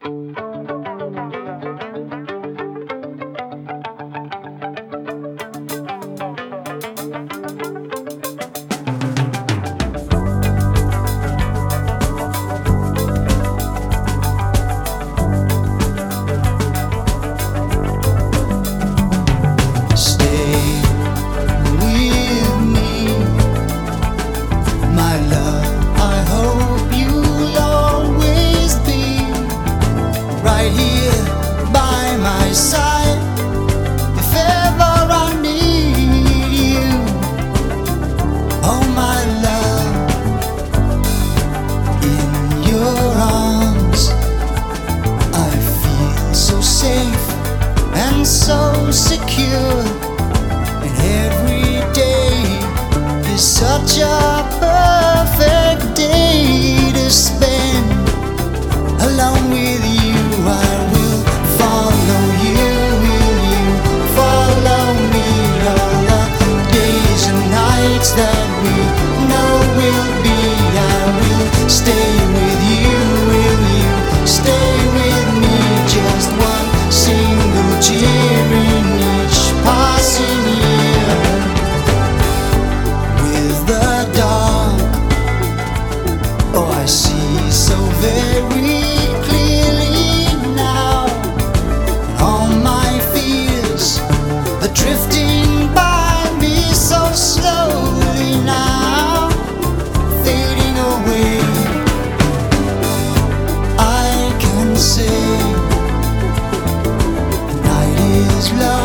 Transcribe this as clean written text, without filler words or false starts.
So secure, and every day is such a perfect day to spend alone with you. I will follow you, will you follow me? All the days and nights that we know will be, I will stay with you, will you stay with me? Just one single tear in each passing year. With the dawn, oh, I see so very clearly now. All my fears are drifting by me so slowly now, fading away. I can say love.